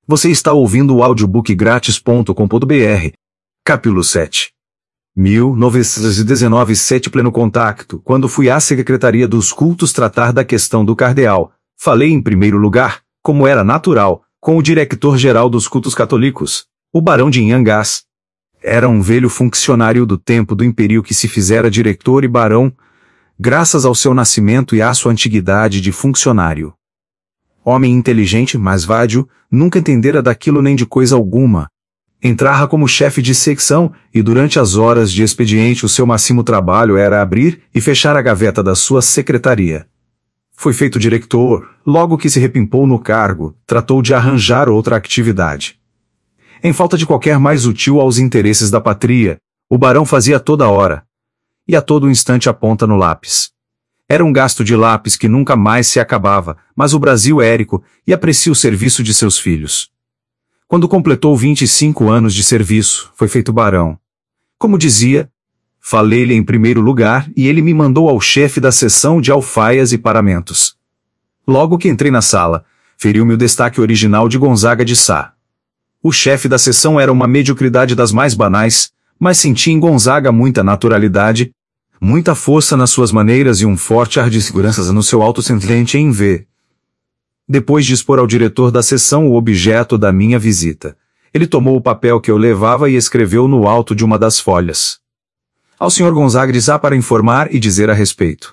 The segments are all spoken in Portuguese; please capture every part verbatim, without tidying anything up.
Você está ouvindo o audiobook grátis ponto com ponto br. Capítulo sete. mil novecentos e dezenove sete Pleno contato. Quando fui à Secretaria dos Cultos tratar da questão do cardeal, falei em primeiro lugar, como era natural, com o diretor-geral dos cultos católicos, o barão de Inhangás. Era um velho funcionário do tempo do Império que se fizera diretor e barão, graças ao seu nascimento e à sua antiguidade de funcionário. Homem inteligente, mas vádio, nunca entendera daquilo nem de coisa alguma. Entrara como chefe de secção, e durante as horas de expediente o seu máximo trabalho era abrir e fechar a gaveta da sua secretaria. Foi feito diretor, logo que se repimpou no cargo, tratou de arranjar outra atividade. Em falta de qualquer mais útil aos interesses da pátria, o barão fazia toda hora, e a todo instante a ponta no lápis. Era um gasto de lápis que nunca mais se acabava, mas o Brasil é érico e aprecia o serviço de seus filhos. Quando completou vinte e cinco anos de serviço, foi feito barão. Como dizia, falei-lhe em primeiro lugar e ele me mandou ao chefe da seção de alfaias e paramentos. Logo que entrei na sala, feriu-me o destaque original de Gonzaga de Sá. O chefe da seção era uma mediocridade das mais banais, mas senti em Gonzaga muita naturalidade, muita força nas suas maneiras e um forte ar de segurança no seu autocentrante em ver. Depois de expor ao diretor da seção o objeto da minha visita, ele tomou o papel que eu levava e escreveu no alto de uma das folhas. Ao senhor Gonzaga de Sá para informar e dizer a respeito.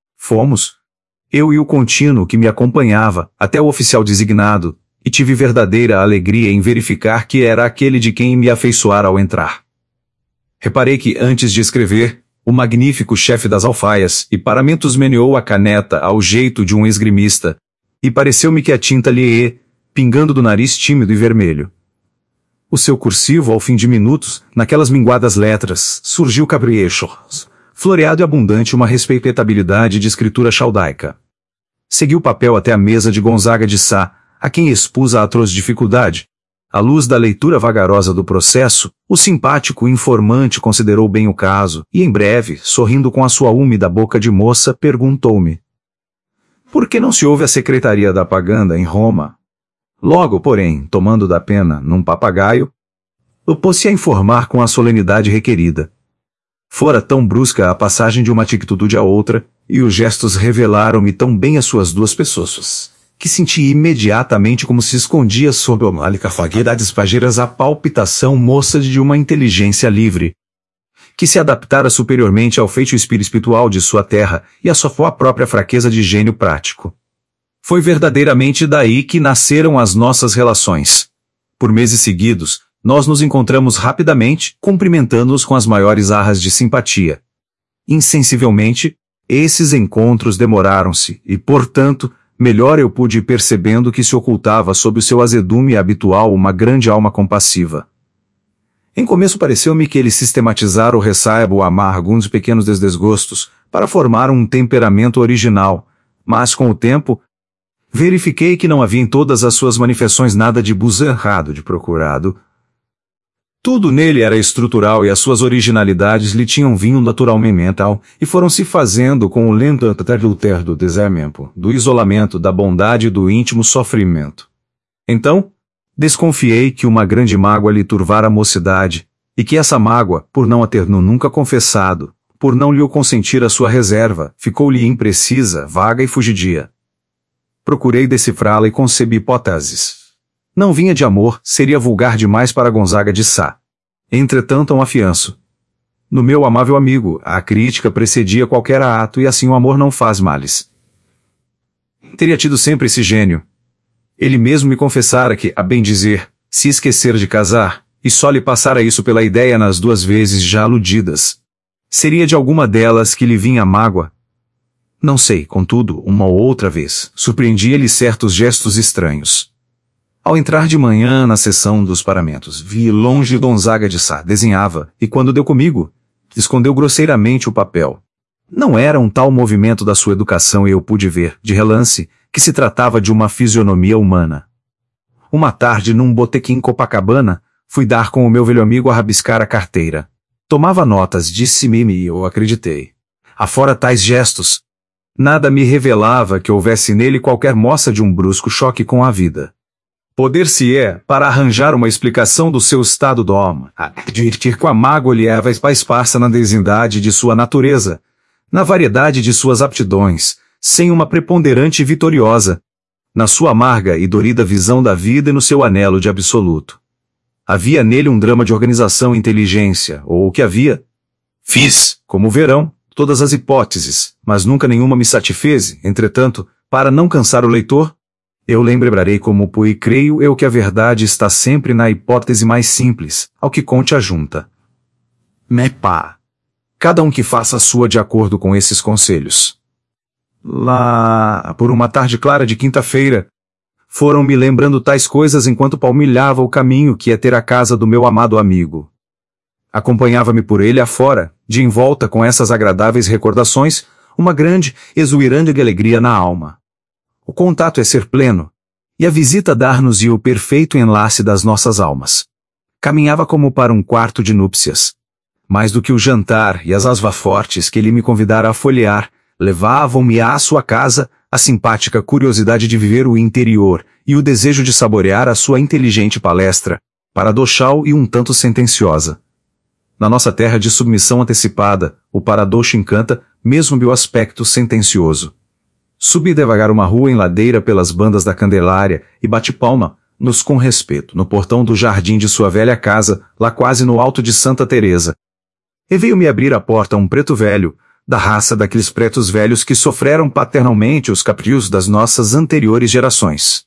Fomos, eu e o contínuo que me acompanhava, até o oficial designado, e tive verdadeira alegria em verificar que era aquele de quem me afeiçoara ao entrar. Reparei que, antes de escrever, o magnífico chefe das alfaias e paramentos meneou a caneta ao jeito de um esgrimista, e pareceu-me que a tinta lhe ia, pingando do nariz tímido e vermelho. O seu cursivo, ao fim de minutos, naquelas minguadas letras, surgiu capricho, floreado e abundante uma respeitabilidade de escritura chaldaica. Segui o papel até a mesa de Gonzaga de Sá, a quem expus a atroz dificuldade. À luz da leitura vagarosa do processo, o simpático informante considerou bem o caso, e em breve, sorrindo com a sua úmida boca de moça, perguntou-me: por que não se ouve a secretaria da Paganda em Roma? Logo, porém, tomando da pena num papagaio, opôs-se a informar com a solenidade requerida. Fora tão brusca a passagem de uma atitude à outra, e os gestos revelaram-me tão bem as suas duas pessoas, que senti imediatamente como se escondia sob a málica fagueidades pageiras a palpitação moça de uma inteligência livre, que se adaptara superiormente ao feitio espiritual de sua terra e a sua própria fraqueza de gênio prático. Foi verdadeiramente daí que nasceram as nossas relações. Por meses seguidos, nós nos encontramos rapidamente, cumprimentando-nos com as maiores arras de simpatia. Insensivelmente, esses encontros demoraram-se e, portanto, melhor eu pude ir percebendo que se ocultava sob o seu azedume habitual uma grande alma compassiva. Em começo pareceu-me que ele sistematizara o ressaibo amargo uns pequenos desgostos, para formar um temperamento original, mas com o tempo, verifiquei que não havia em todas as suas manifestações nada de buzarrado de procurado. Tudo nele era estrutural e as suas originalidades lhe tinham vindo naturalmente e foram se fazendo com o lento adultério do deserto, do isolamento, da bondade e do íntimo sofrimento. Então, desconfiei que uma grande mágoa lhe turvara a mocidade, e que essa mágoa, por não a ter nunca confessado, por não lhe consentir a sua reserva, ficou-lhe imprecisa, vaga e fugidia. Procurei decifrá-la e concebi hipóteses. Não vinha de amor, seria vulgar demais para Gonzaga de Sá. Entretanto, um afianço. No meu amável amigo, a crítica precedia qualquer ato e assim o amor não faz males. Teria tido sempre esse gênio. Ele mesmo me confessara que, a bem dizer, se esquecer de casar, e só lhe passara isso pela ideia nas duas vezes já aludidas. Seria de alguma delas que lhe vinha a mágoa? Não sei, contudo, uma ou outra vez, surpreendia-lhe certos gestos estranhos. Ao entrar de manhã na seção dos paramentos, vi longe Gonzaga de Sá, desenhava, e quando deu comigo, escondeu grosseiramente o papel. Não era um tal movimento da sua educação e eu pude ver, de relance, que se tratava de uma fisionomia humana. Uma tarde, num botequim em Copacabana, fui dar com o meu velho amigo a rabiscar a carteira. Tomava notas, disse-me e eu acreditei. Afora tais gestos, nada me revelava que houvesse nele qualquer moça de um brusco choque com a vida. Poder-se-é, para arranjar uma explicação do seu estado d'alma, advertir com a mágoa lhe é esparsa na desindade de sua natureza, na variedade de suas aptidões, sem uma preponderante e vitoriosa, na sua amarga e dorida visão da vida e no seu anelo de absoluto. Havia nele um drama de organização e inteligência, ou o que havia? Fiz, como verão, todas as hipóteses, mas nunca nenhuma me satisfez, entretanto, para não cansar o leitor, eu lembrarei como pois creio eu que a verdade está sempre na hipótese mais simples, ao que conte a junta. Me pá. Cada um que faça a sua de acordo com esses conselhos. Lá, por uma tarde clara de quinta-feira, foram me lembrando tais coisas enquanto palmilhava o caminho que ia ter a casa do meu amado amigo. Acompanhava-me por ele afora, de envolta com essas agradáveis recordações, uma grande, exuirante alegria na alma. O contato é ser pleno, e a visita dar-nos-ia o perfeito enlace das nossas almas. Caminhava como para um quarto de núpcias. Mais do que o jantar e as asvafortes que ele me convidara a folhear, levavam-me à sua casa a simpática curiosidade de viver o interior e o desejo de saborear a sua inteligente palestra, paradoxal e um tanto sentenciosa. Na nossa terra de submissão antecipada, o paradoxo encanta, mesmo meu aspecto sentencioso. Subi devagar uma rua em ladeira pelas bandas da Candelária e bati palma, nos com respeito, no portão do jardim de sua velha casa, lá quase no alto de Santa Teresa. E veio-me abrir a porta um preto velho, da raça daqueles pretos velhos que sofreram paternalmente os caprios das nossas anteriores gerações.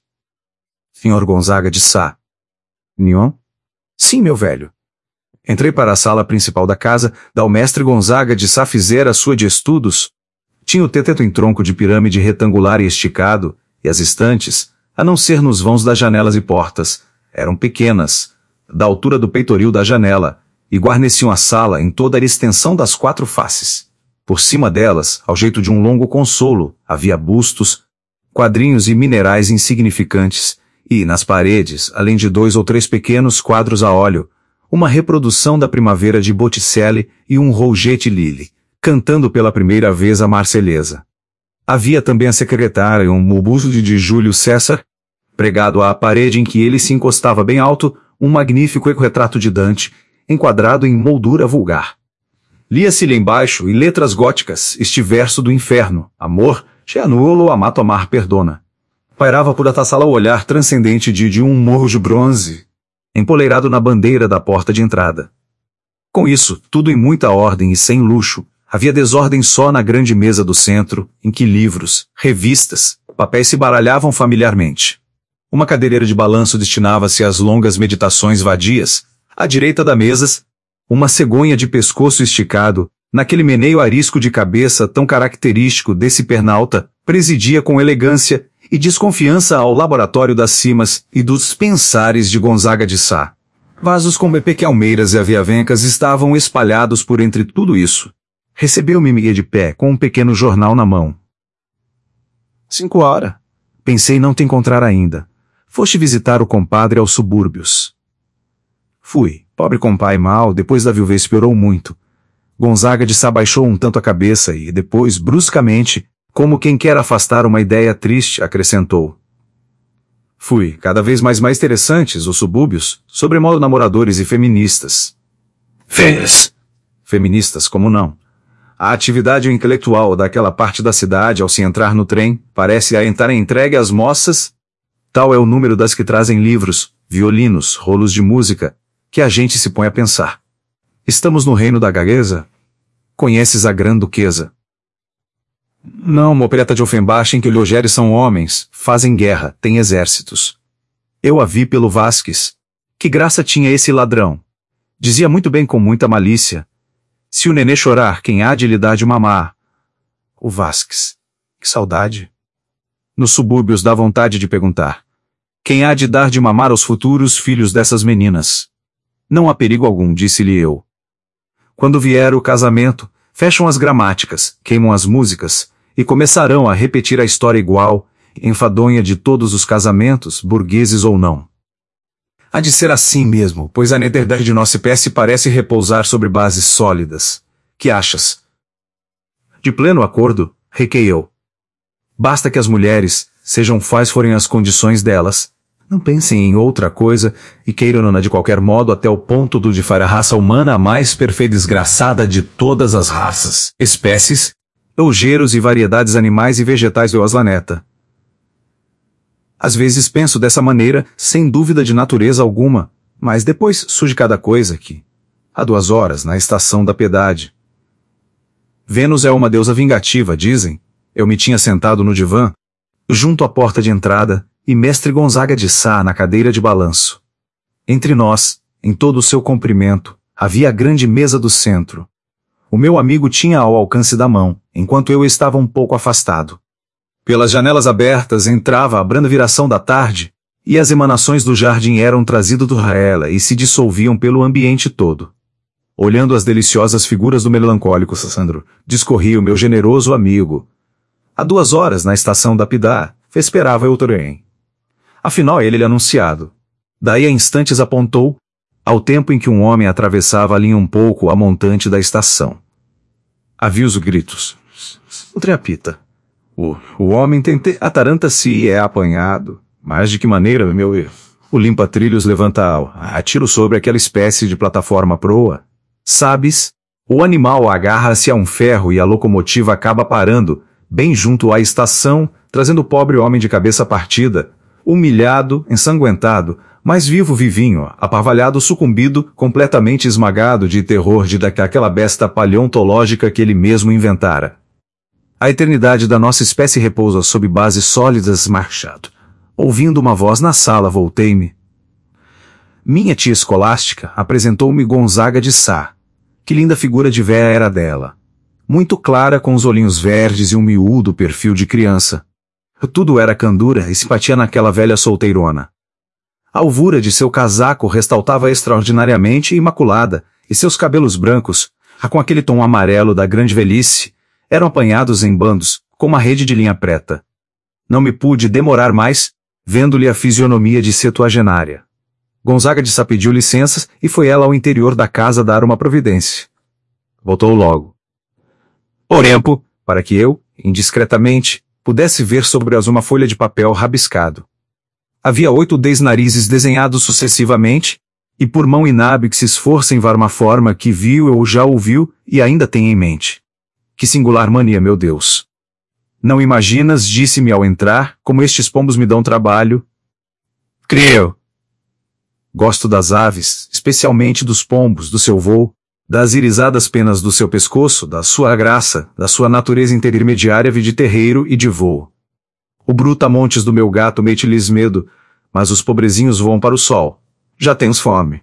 senhor Gonzaga de Sá. Nion? Sim, meu velho. Entrei para a sala principal da casa, da o mestre Gonzaga de Sá fizera sua de estudos. Tinha o teto em tronco de pirâmide retangular e esticado, e as estantes, a não ser nos vãos das janelas e portas, eram pequenas, da altura do peitoril da janela, e guarneciam a sala em toda a extensão das quatro faces. Por cima delas, ao jeito de um longo consolo, havia bustos, quadrinhos e minerais insignificantes, e, nas paredes, além de dois ou três pequenos quadros a óleo, uma reprodução da Primavera de Botticelli e um Rougette Lille, cantando pela primeira vez a Marselhesa. Havia também a secretária e um busto de Júlio César, pregado à parede em que ele se encostava bem alto, um magnífico retrato de Dante, enquadrado em moldura vulgar. Lia-se-lhe embaixo, em letras góticas, este verso do inferno: amor, cheanulo, amato amar perdona. Pairava por essa sala o olhar transcendente de, de um morro de bronze, empoleirado na bandeira da porta de entrada. Com isso, tudo em muita ordem e sem luxo, havia desordem só na grande mesa do centro, em que livros, revistas, papéis se baralhavam familiarmente. Uma cadeireira de balanço destinava-se às longas meditações vadias. À direita da mesa, uma cegonha de pescoço esticado, naquele meneio arisco de cabeça tão característico desse pernalta, presidia com elegância e desconfiança ao laboratório das cimas e dos pensares de Gonzaga de Sá. Vasos com bepequelmeiras e aviavencas estavam espalhados por entre tudo isso. Recebeu-me de pé com um pequeno jornal na mão. Cinco horas. Pensei não te encontrar ainda. Foste visitar o compadre aos subúrbios. Fui. Pobre compai mal, depois da viuvez piorou muito. Gonzaga de Sá baixou um tanto a cabeça e, depois, bruscamente, como quem quer afastar uma ideia triste, acrescentou. Fui, cada vez mais mais interessantes, os subúrbios, sobremodo namoradores e feministas. Fêmeas! Feministas, como não? A atividade intelectual daquela parte da cidade, ao se entrar no trem, parece a estar entregue às moças. Tal é o número das que trazem livros, violinos, rolos de música, que a gente se põe a pensar. Estamos no reino da gagueza? Conheces a Grã-Duquesa? Não, uma opereta de Offenbach em que Logérios são homens, fazem guerra, têm exércitos. Eu a vi pelo Vasques. Que graça tinha esse ladrão. Dizia muito bem com muita malícia. Se o nenê chorar, quem há de lhe dar de mamar? O Vasques. Que saudade. Nos subúrbios dá vontade de perguntar. Quem há de dar de mamar aos futuros filhos dessas meninas? Não há perigo algum, disse-lhe eu. Quando vier o casamento, fecham as gramáticas, queimam as músicas, e começarão a repetir a história igual, enfadonha de todos os casamentos, burgueses ou não. Há de ser assim mesmo, pois a neterdade de nossa espécie parece repousar sobre bases sólidas. Que achas? De pleno acordo, requei eu. Basta que as mulheres, sejam quais forem as condições delas, Não pensem em outra coisa e queiram-na de qualquer modo até o ponto do de fazer a raça humana a mais perfeita e desgraçada de todas as raças, espécies, ou gêneros e variedades animais e vegetais do planeta. Às vezes penso dessa maneira, sem dúvida de natureza alguma, mas depois surge cada coisa que, há duas horas, na estação da piedade. Vênus é uma deusa vingativa, dizem. Eu me tinha sentado no divã, junto à porta de entrada, e mestre Gonzaga de Sá na cadeira de balanço. Entre nós, em todo o seu comprimento, havia a grande mesa do centro. O meu amigo tinha ao alcance da mão, enquanto eu estava um pouco afastado. Pelas janelas abertas entrava a branda viração da tarde, e as emanações do jardim eram trazidas do Raela e se dissolviam pelo ambiente todo. Olhando as deliciosas figuras do melancólico Sandro, discorria o meu generoso amigo. Há duas horas, na estação da Pidá, esperava eu o trem. Afinal ele lhe anunciado. Daí a instantes apontou, ao tempo em que um homem atravessava a linha um pouco a montante da estação. Havia os gritos. O trem apita. O, o homem tente ataranta-se e é apanhado. Mas de que maneira, meu erro? O limpa-trilhos levanta a tiro sobre aquela espécie de plataforma proa. Sabes? O animal agarra-se a um ferro e a locomotiva acaba parando, bem junto à estação, trazendo o pobre homem de cabeça partida, humilhado, ensanguentado, mas vivo vivinho, apavalhado, sucumbido, completamente esmagado de terror de daquela besta paleontológica que ele mesmo inventara. A eternidade da nossa espécie repousa sob bases sólidas, marchado. Ouvindo uma voz na sala, voltei-me. Minha tia escolástica apresentou-me Gonzaga de Sá. Que linda figura de véia era dela. Muito clara, com os olhinhos verdes e um miúdo perfil de criança. Tudo era candura e simpatia naquela velha solteirona. A alvura de seu casaco ressaltava extraordinariamente imaculada, e seus cabelos brancos, com aquele tom amarelo da grande velhice, eram apanhados em bandos, com uma rede de linha preta. Não me pude demorar mais, vendo-lhe a fisionomia de septuagenária. Gonzaga de Sá pediu licenças e foi ela ao interior da casa dar uma providência. Voltou logo. Porempo, para que eu, indiscretamente, pudesse ver sobre as uma folha de papel rabiscado. Havia oito dez narizes desenhados sucessivamente, e por mão inábil que se esforça em var uma forma que viu ou já ouviu e ainda tem em mente. Que singular mania, meu Deus! Não imaginas, disse-me ao entrar, como estes pombos me dão trabalho? Creio. Gosto das aves, especialmente dos pombos, do seu voo, das irisadas penas do seu pescoço, da sua graça, da sua natureza intermediária de terreiro e de voo. O brutamontes do meu gato mete-lhes medo, mas os pobrezinhos voam para o sol. Já tens fome.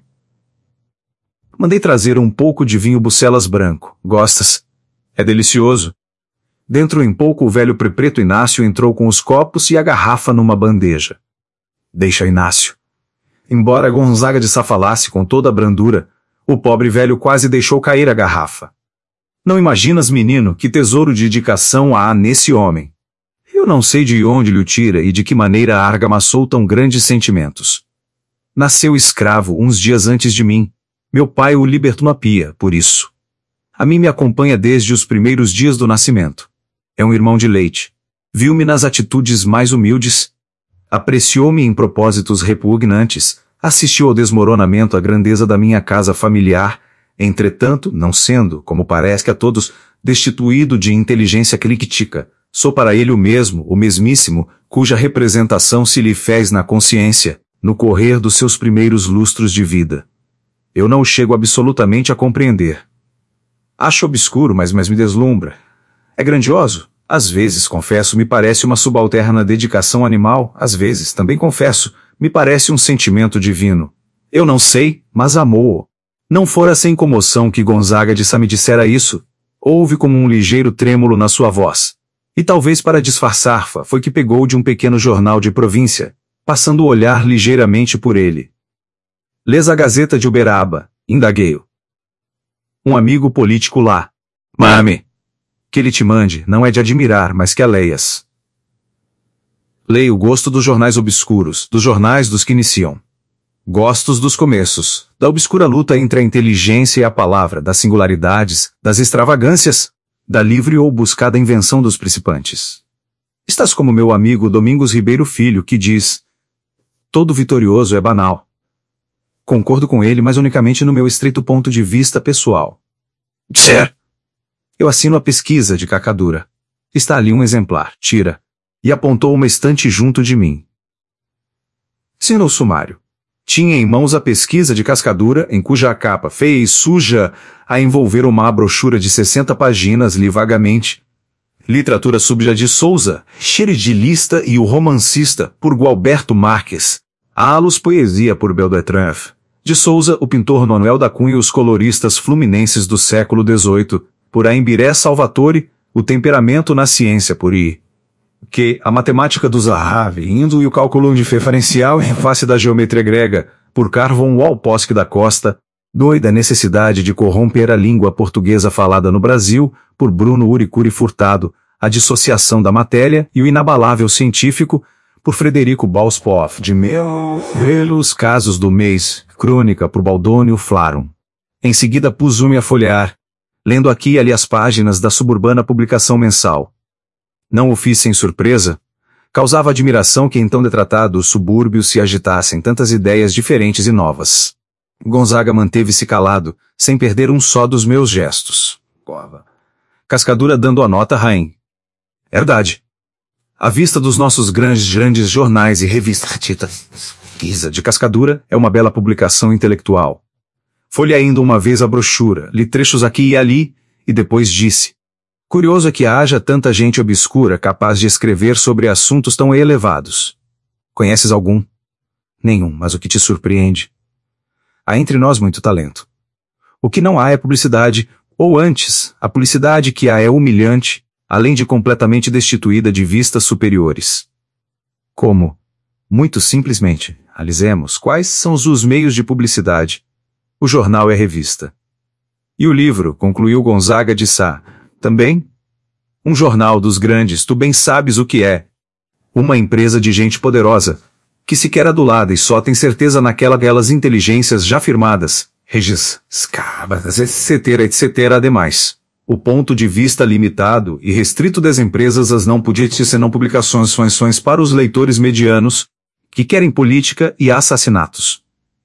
Mandei trazer um pouco de vinho Bucelas branco. Gostas? É delicioso. Dentro em pouco o velho preto Inácio entrou com os copos e a garrafa numa bandeja. Deixa Inácio. Embora Gonzaga de Sá falasse com toda a brandura, o pobre velho quase deixou cair a garrafa. Não imaginas, menino, que tesouro de dedicação há nesse homem. Eu não sei de onde lhe o tira e de que maneira argamassou tão grandes sentimentos. Nasceu escravo uns dias antes de mim. Meu pai o libertou na pia, por isso. A mim me acompanha desde os primeiros dias do nascimento. É um irmão de leite. Viu-me nas atitudes mais humildes. Apreciou-me em propósitos repugnantes. Assistiu ao desmoronamento à grandeza da minha casa familiar. Entretanto, não sendo, como parece a todos, destituído de inteligência crítica, sou para ele o mesmo, o mesmíssimo, cuja representação se lhe fez na consciência, no correr dos seus primeiros lustros de vida. Eu não o chego absolutamente a compreender. Acho obscuro, mas, mas me deslumbra. É grandioso? Às vezes, confesso, me parece uma subalterna dedicação animal, às vezes, também confesso, me parece um sentimento divino. Eu não sei, mas amou-o. Não fora sem comoção que Gonzaga de Sá me dissera isso. Houve como um ligeiro trêmulo na sua voz. E talvez para disfarçar, foi que pegou de um pequeno jornal de província, passando o olhar ligeiramente por ele. Lês a Gazeta de Uberaba, indaguei-o. Um amigo político lá. Mame. Que ele te mande, não é de admirar, mas que a leias. Leio o gosto dos jornais obscuros, dos jornais dos que iniciam. Gostos dos começos, da obscura luta entre a inteligência e a palavra, das singularidades, das extravagâncias, da livre ou buscada invenção dos principantes. Estás como meu amigo Domingos Ribeiro Filho, que diz: todo vitorioso é banal. Concordo com ele, mas unicamente no meu estreito ponto de vista pessoal. Sir. Eu assino a pesquisa de Cacadura. Está ali um exemplar, tira. E apontou uma estante junto de mim. Sino o sumário. Tinha em mãos a pesquisa de Cascadura, em cuja capa feia e suja a envolver uma brochura de sessenta páginas li vagamente. Literatura Súbita de Souza, Xeridilista e o Romancista, por Gualberto Marques. Alos Poesia, por Beldetref. De Souza, o pintor Manuel da Cunha e os coloristas fluminenses do século dezoito, por Aimbiré Salvatore, o Temperamento na Ciência, por I. Que a Matemática do Zahavi, Indo e o Cálculo Diferencial em Face da Geometria Grega, por Carvon Walposki da Costa. Doida Necessidade de Corromper a Língua Portuguesa Falada no Brasil, por Bruno Uricuri Furtado, A Dissociação da Matéria e o Inabalável Científico, por Frederico Balspov, de Meu, Pelos Casos do Mês, Crônica, por Baldônio Flarum. Em seguida pus-me a folhear, lendo aqui e ali as páginas da suburbana publicação mensal. Não o fiz sem surpresa. Causava admiração que em tão detratado subúrbio se agitassem tantas ideias diferentes e novas. Gonzaga manteve-se calado, sem perder um só dos meus gestos. Cascadura dando a nota Rain. Verdade. À vista dos nossos grandes, grandes jornais e revistas, Pesquisa de Cascadura é uma bela publicação intelectual. Folhei ainda uma vez a brochura, li trechos aqui e ali, e depois disse: curioso é que haja tanta gente obscura capaz de escrever sobre assuntos tão elevados. Conheces algum? Nenhum, mas o que te surpreende? Há entre nós muito talento. O que não há é publicidade, ou antes, a publicidade que há é humilhante, além de completamente destituída de vistas superiores. Como? Muito simplesmente, analisemos quais são os meios de publicidade. O jornal é revista. E o livro, concluiu Gonzaga de Sá, também? Um jornal dos grandes, tu bem sabes o que é. Uma empresa de gente poderosa, que se quer adulada e só tem certeza naquela aquelas inteligências já firmadas, regis, escabas, etc, etc, ademais. O ponto de vista limitado e restrito das empresas as não podia ter senão publicações funções para os leitores medianos, que querem política e assassinatos.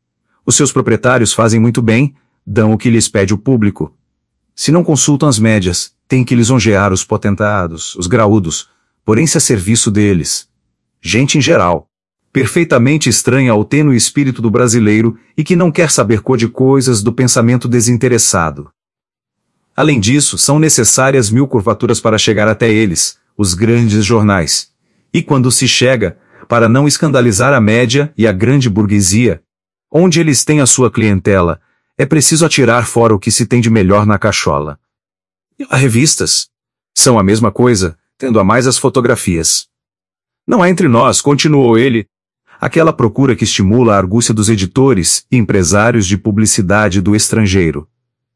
Os seus proprietários fazem muito bem, dão o que lhes pede o público. Se não consultam as médias, têm que lisonjear os potentados, os graúdos, porém se a serviço deles. Gente em geral, perfeitamente estranha ao tênue espírito do brasileiro e que não quer saber cor de coisas do pensamento desinteressado. Além disso, são necessárias mil curvaturas para chegar até eles, os grandes jornais. E quando se chega, para não escandalizar a média e a grande burguesia, onde eles têm a sua clientela, é preciso atirar fora o que se tem de melhor na cachola. E as revistas? São a mesma coisa, tendo a mais as fotografias. Não há entre nós, continuou ele, aquela procura que estimula a argúcia dos editores e empresários de publicidade do estrangeiro.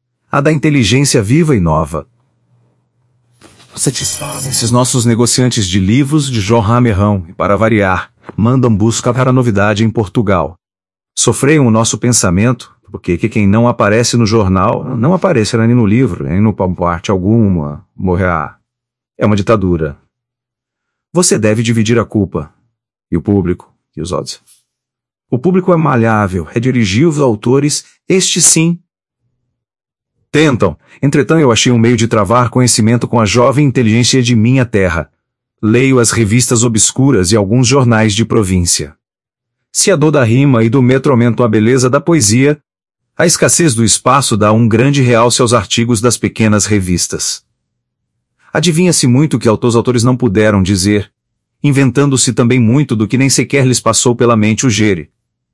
A da inteligência viva e nova. Esses nossos negociantes de livros de João Merrão, e para variar, mandam buscar a novidade em Portugal. Sofreiam o nosso pensamento, porque que quem não aparece no jornal, não aparecerá nem no livro, nem no parte alguma, morrerá. É uma ditadura. Você deve dividir a culpa. E o público, e os outros. O público é malhável, é dirigível aos autores, estes sim. Tentam, entretanto eu achei um meio de travar conhecimento com a jovem inteligência de minha terra. Leio as revistas obscuras e alguns jornais de província. Se a dor da rima e do metromento a beleza da poesia, a escassez do espaço dá um grande realce aos artigos das pequenas revistas. Adivinha-se muito que os autores não puderam dizer, inventando-se também muito do que nem sequer lhes passou pela mente o gere.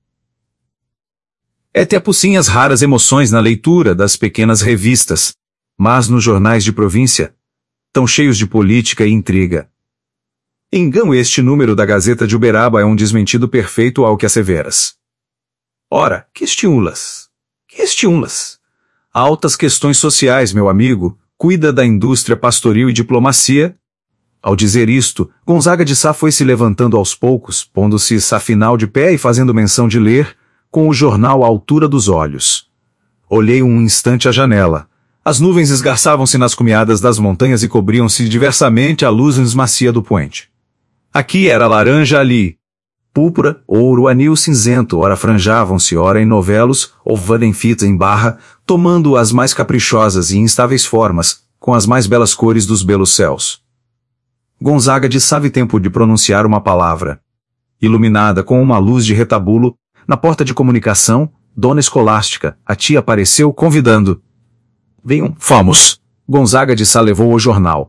É até possim as raras emoções na leitura das pequenas revistas, mas nos jornais de província, tão cheios de política e intriga. Engano este número da Gazeta de Uberaba é um desmentido perfeito ao que asseveras. Ora, que estimulas? Que estimulas? Altas questões sociais, meu amigo, cuida da indústria pastoril e diplomacia. Ao dizer isto, Gonzaga de Sá foi se levantando aos poucos, pondo-se afinal de pé e fazendo menção de ler, com o jornal à altura dos olhos. Olhei um instante a janela. As nuvens esgarçavam-se nas cumeadas das montanhas e cobriam-se diversamente a luz macia do poente. Aqui era laranja ali. Púrpura, ouro, anil cinzento, ora franjavam-se, ora em novelos, ou vadem fita em barra, tomando as mais caprichosas e instáveis formas, com as mais belas cores dos belos céus. Gonzaga de sabe tempo de pronunciar uma palavra. Iluminada com uma luz de retabulo, na porta de comunicação, Dona Escolástica, a tia apareceu convidando. Venham, fomos. Gonzaga de Sá levou o jornal,